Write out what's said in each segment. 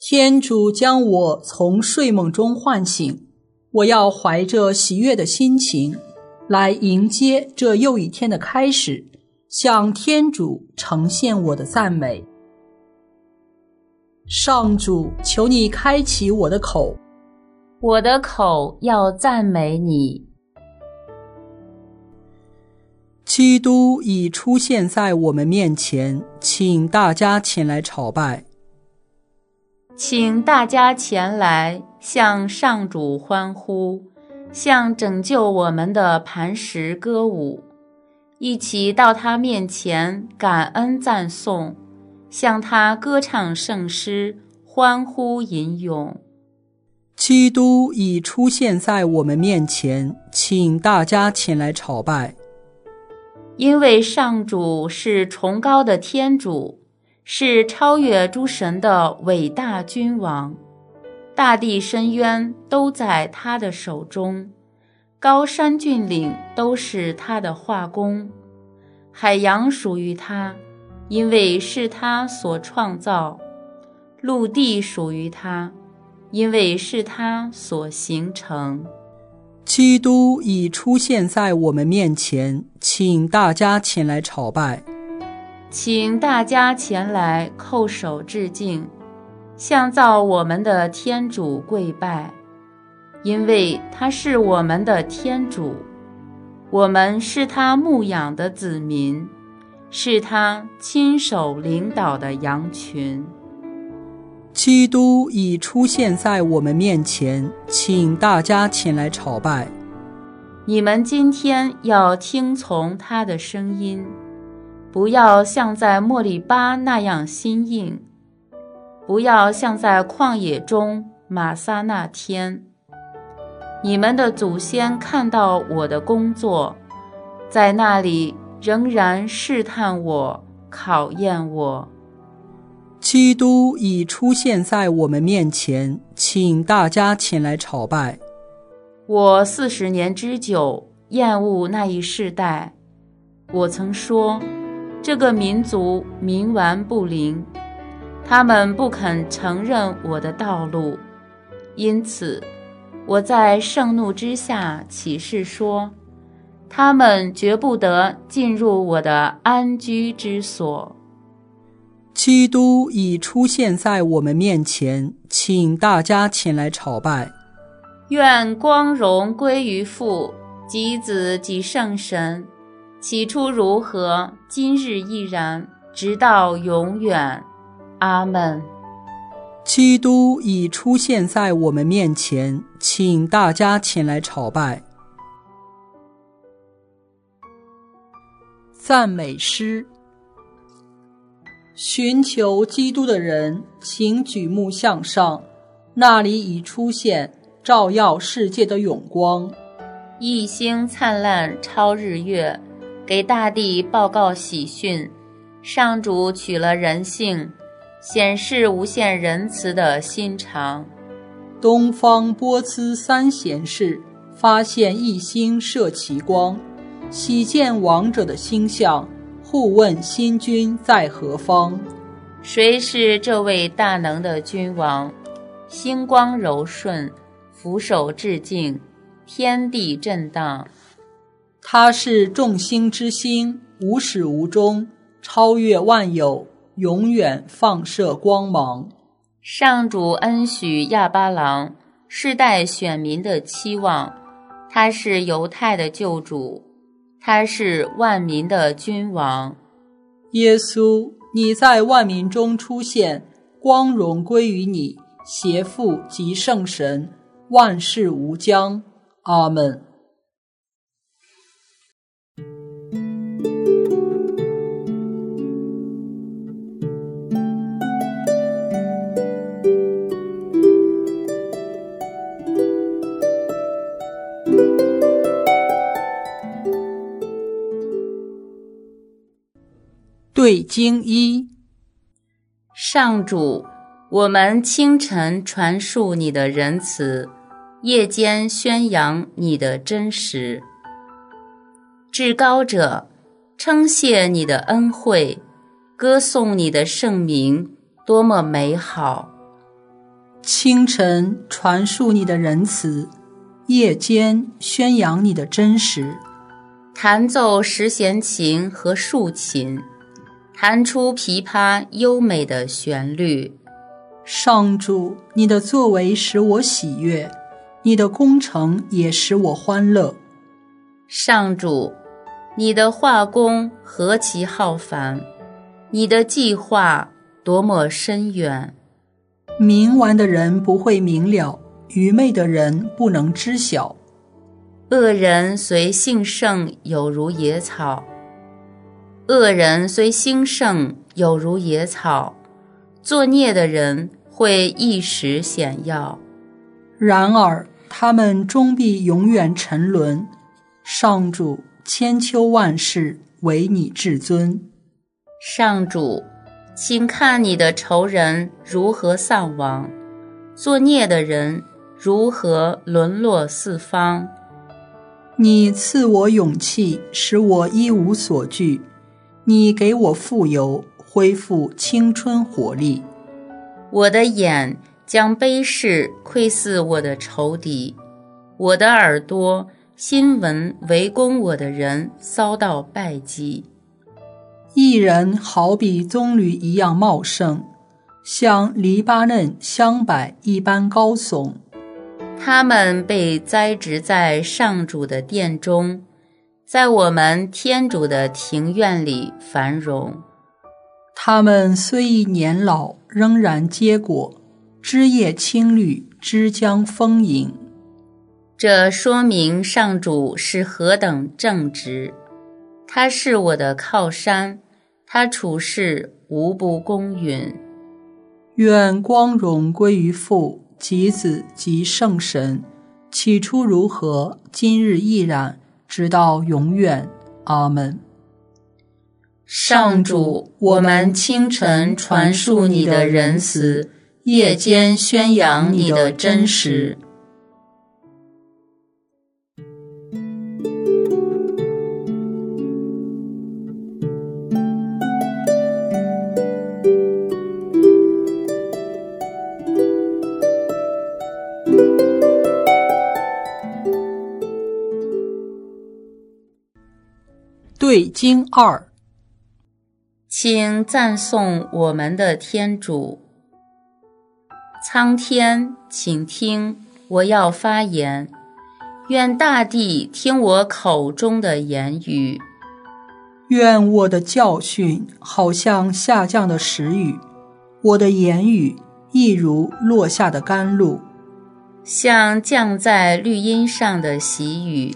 天主将我从睡梦中唤醒，我要怀着喜悦的心情来迎接这又一天的开始，向天主呈现我的赞美。上主，求你开启我的口， 我的口要赞美你。 基督已出现在我们面前，请大家前来朝拜。 请大家前来向上主欢呼，向拯救我们的磐石歌舞，一起到他面前感恩赞颂，向他歌唱圣诗，欢呼吟咏。 基督已出现在我们面前，请大家前来朝拜。 因为上主是崇高的天主，是超越诸神的伟大君王，大地深渊都在他的手中，高山峻岭都是他的画工，海洋属于他，因为是他所创造，陆地属于他，因为是他所形成。 基督已出现在我们面前，请大家前来朝拜。 请大家前来叩首致敬，向造我们的天主跪拜，因为他是我们的天主，我们是他牧养的子民，是他亲手领导的羊群。 基督已出现在我们面前，请大家前来朝拜。 你们今天要听从他的声音，不要像在莫利巴那样心硬，不要像在旷野中玛撒那天。你们的祖先看到我的工作，在那里仍然试探我，考验我。 基督已出现在我们面前，请大家前来朝拜。 我40年之久厌恶那一世代，我曾说，这个民族冥顽不灵，他们不肯承认我的道路，因此我在盛怒之下起誓说，他们绝不得进入我的安居之所。 基督已出现在我们面前，请大家前来朝拜。 愿光荣归于父及子及圣神，起初如何，今日亦然，直到永远。阿们。 基督已出现在我们面前，请大家前来朝拜。赞美诗。寻求基督的人，请举目向上，那里已出现照耀世界的永光。 一星灿烂超日月，给大地报告喜讯。上主取了人性，显示无限仁慈的心肠。 东方波斯三贤士发现一星射其光，喜见亡者的星象，互问新君在何方。 谁是这位大能的君王？星光柔顺，俯首致敬，天地震荡。 他是众星之星，无始无终，超越万有，永远放射光芒。 上主恩许亚巴郎，世代选民的期望。他是犹太的救主，他是万民的君王。 耶稣，你在万民中出现，光荣归于你，邪父及圣神，万事无疆。阿们。对经一。 上主，我们清晨传述你的仁慈，夜间宣扬你的真实。至高者，称谢你的恩惠，歌颂你的圣名，多么美好！ 清晨传述你的仁慈，夜间宣扬你的真实。 弹奏十弦琴和竖琴，弹出琵琶优美的旋律。 上主，你的作为使我喜悦，你的工程也使我欢乐。 上主，你的画工何其浩繁，你的计划多么深远。 明顽的人不会明了，愚昧的人不能知晓。 恶人虽兴盛，有如野草；恶人虽兴盛，有如野草，作孽的人会一时显耀。 然而他们终必永远沉沦。上主，千秋万世唯你至尊。 上主，请看你的仇人如何丧亡，作孽的人如何沦落四方。 你赐我勇气，使我一无所惧。你给我富有，恢复青春活力。 我的眼将卑视窥伺我的仇敌，我的耳朵新闻围攻我的人遭到败绩。 一人好比棕榈一样茂盛，像黎巴嫩香柏一般高耸。 他们被栽植在上主的殿中，在我们天主的庭院里繁荣。 他们虽已年老，仍然结果，枝叶青绿，枝浆丰盈。 这说明上主是何等正直，他是我的靠山，他处事无不公允。 愿光荣归于父及子及圣神，起初如何，今日亦然，直到永远。阿们。 上主，我们清晨传述你的仁慈，夜间宣扬你的真实。 对经2， 请赞颂我们的天主。苍天，请听，我要发言，愿大地听我口中的言语。 愿我的教训好像下降的时雨，我的言语亦如落下的甘露， 像降在绿荫上的细雨，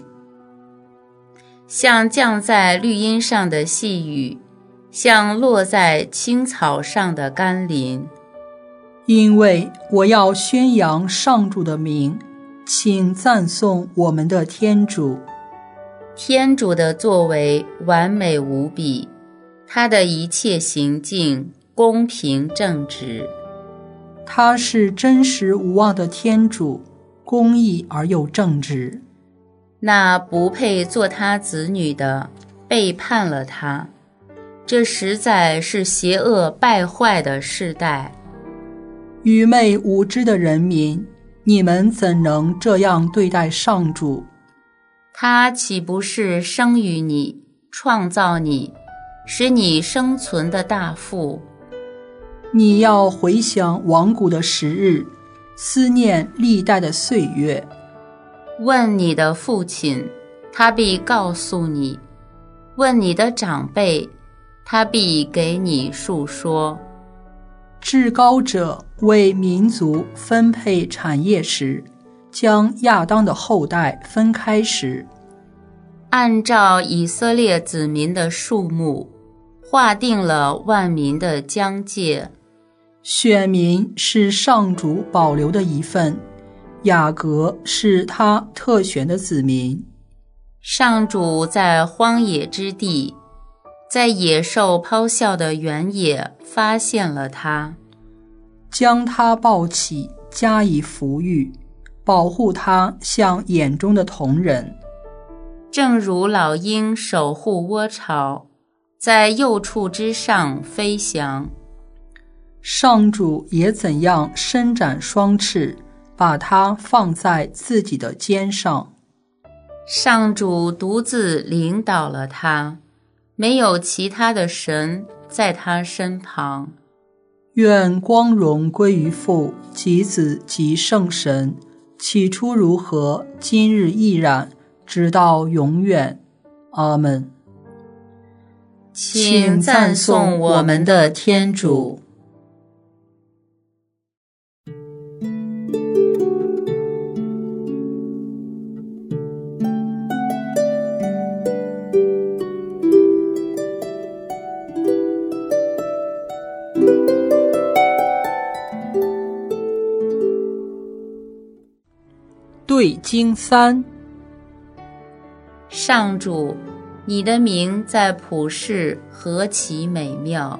像降在绿荫上的细雨，像落在青草上的甘霖。 因为我要宣扬上主的名，请赞颂我们的天主。 天主的作为完美无比，他的一切行径公平正直。 他是真实无妄的天主，公义而又正直。 那不配做他子女的背叛了他，这实在是邪恶败坏的世代。 愚昧无知的人民，你们怎能这样对待上主？ 他岂不是生于你，创造你，使你生存的大父？ 你要回想亡古的时日，思念历代的岁月。 问你的父亲，他必告诉你；问你的长辈，他必给你述说。 至高者为民族分配产业时，将亚当的后代分开时， 按照以色列子民的数目，划定了万民的疆界。 选民是上主保留的一份，雅各是他特选的子民。 上主在荒野之地，在野兽咆哮的原野发现了他， 将他抱起，加以抚育，保护他像眼中的瞳人。 正如老鹰守护窝巢，在幼畜之上飞翔。 上主也怎样伸展双翅，把它放在自己的肩上。 上主独自领导了他，没有其他的神在他身旁。 愿光荣归于父及子及圣神，起初如何，今日亦然，直到永远。阿们。 请赞颂我们的天主。 对经3。 上主，你的名在普世何其美妙！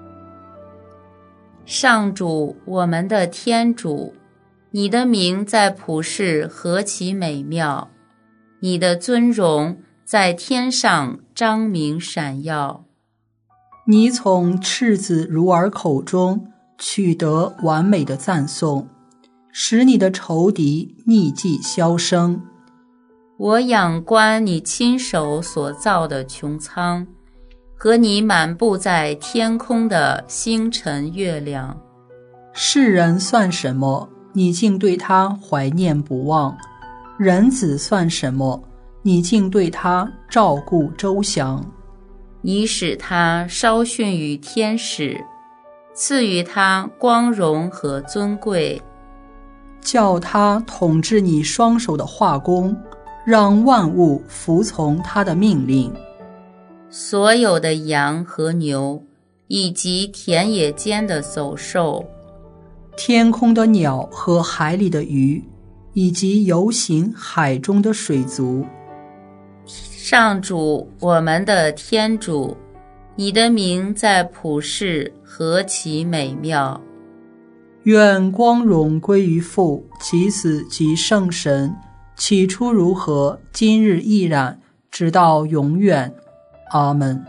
上主，我们的天主，你的名在普世何其美妙！你的尊荣在天上彰明闪耀。 你从赤子乳儿口中取得完美的赞颂，使你的仇敌匿迹销声。 我仰观你亲手所造的穹苍，和你满布在天空的星辰月亮。 世人算什么？你竟对他怀念不忘；人子算什么？你竟对他照顾周详。 你使他稍逊于天使，赐予他光荣和尊贵， 叫他统治你双手的画工，让万物服从他的命令。 所有的羊和牛，以及田野间的走兽， 天空的鸟和海里的鱼，以及游行海中的水族。 上主，我们的天主，你的名在普世何其美妙！ 愿光荣归于父及子及圣神，起初如何，今日亦然，直到永远。阿们。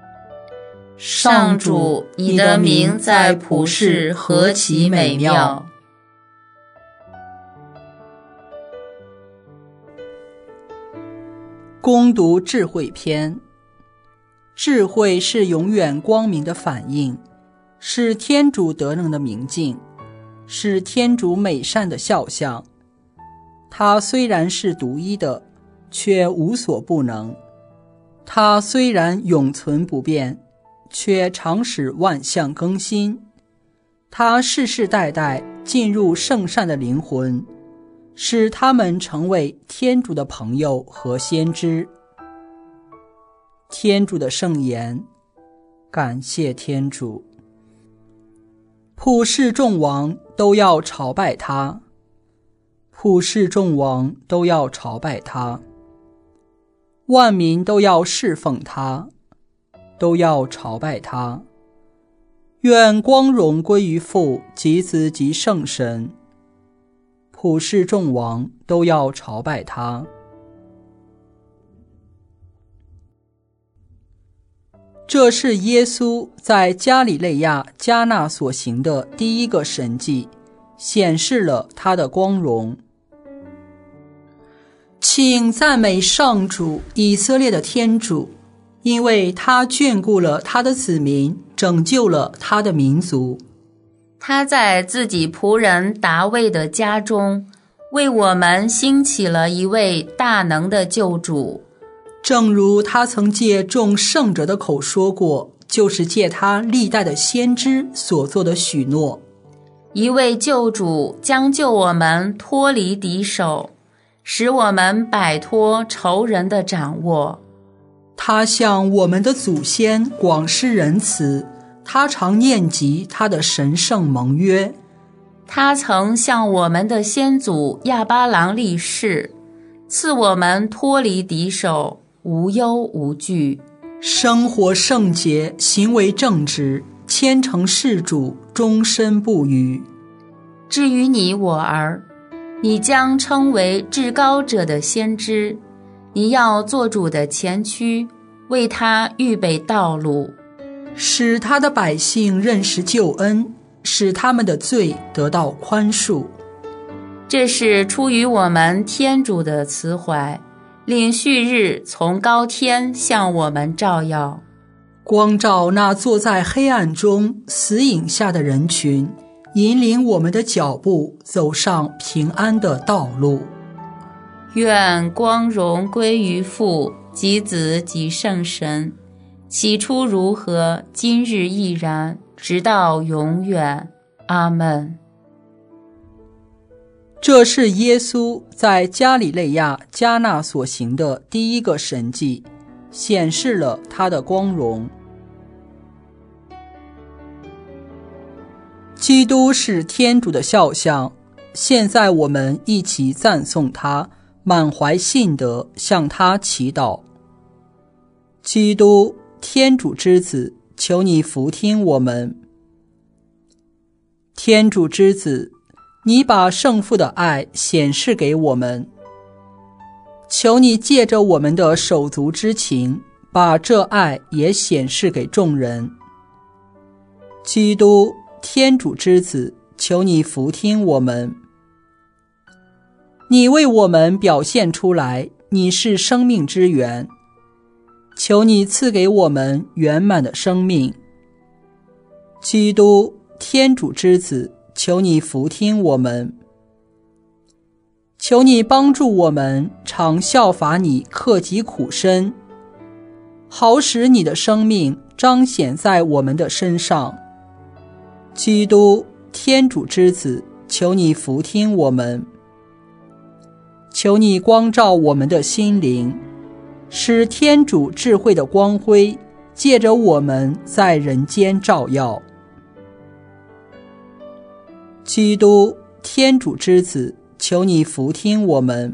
上主，你的名在普世何其美妙！ 恭读智慧篇。智慧是永远光明的反应，是天主德能的明镜，是天主美善的肖像。它虽然是独一的，却无所不能；它虽然永存不变，却常使万象更新。它世世代代进入圣善的灵魂，使他们成为天主的朋友和先知。天主的圣言，感谢天主。普世众王都要朝拜他，普世众王都要朝拜他，万民都要侍奉他，都要朝拜他。愿光荣归于父及子及圣神，普世众王都要朝拜他。这是耶稣在加里肋亚迦纳所行的第一个神迹，显示了他的光荣。请赞美上主，以色列的天主，因为他眷顾了他的子民，拯救了他的民族。 他在自己仆人达味的家中，为我们兴起了一位大能的救主。 正如他曾借众圣者的口说过，就是借他历代的先知所做的许诺。 一位救主将救我们脱离敌手，使我们摆脱仇人的掌握。 他向我们的祖先广施仁慈，他常念及他的神圣盟约。 他曾向我们的先祖亚巴郎立誓，赐我们脱离敌手，无忧无惧， 生活圣洁，行为正直，虔诚事主，终身不渝。 至于你我儿，你将称为至高者的先知，你要做主的前驱，为他预备道路， 使他的百姓认识救恩， 使他们的罪得到宽恕。 这是出于我们天主的慈怀，令旭日从高天向我们照耀， 光照那坐在黑暗中死影下的人群，引领我们的脚步走上平安的道路。 愿光荣归于父及子及圣神，起初如何，今日亦然，直到永远。阿们。 这是耶稣在加里肋亚迦纳所行的第一个神迹，显示了他的光荣。基督是天主的肖像，现在我们一起赞颂他，满怀信德向他祈祷。基督，天主之子，求你俯听我们。天主之子，你把圣父的爱显示给我们，求你借着我们的手足之情，把这爱也显示给众人。基督，天主之子，求你俯听我们。你为我们表现出来，你是生命之源，求你赐给我们圆满的生命。基督，天主之子，求你俯听我们。求你帮助我们常效法你克己苦身，好使你的生命彰显在我们的身上。基督，天主之子，求你俯听我们。求你光照我们的心灵，使天主智慧的光辉借着我们在人间照耀。基督，天主之子，求你俯听我们。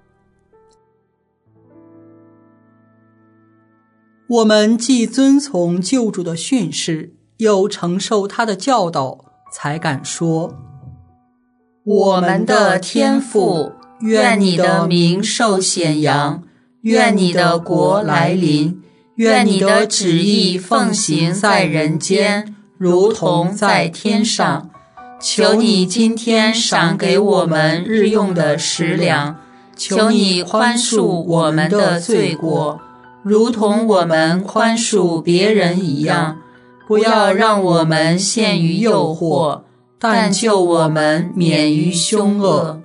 我们既遵从救主的训示，又承受他的教导，才敢说： 我们的天父，愿你的名受显扬，愿你的国来临，愿你的旨意奉行在人间，如同在天上。求你今天赏给我们日用的食粮，求你宽恕我们的罪过，如同我们宽恕别人一样。不要让我们陷于诱惑，但救我们免于凶恶。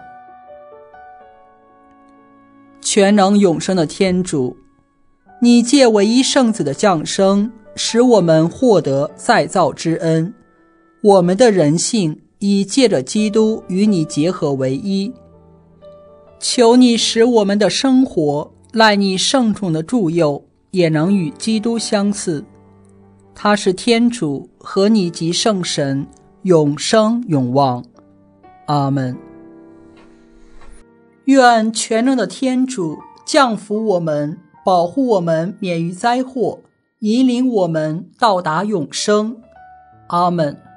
全能永生的天主，你借唯一圣子的降生，使我们获得再造之恩，我们的人性已借着基督与你结合为一。求你使我们的生活赖你圣宠的助佑，也能与基督相似。他是天主，和你及圣神，永生永望。阿们。愿全能的天主降福我们，保护我们免于灾祸，引领我们到达永生。阿们。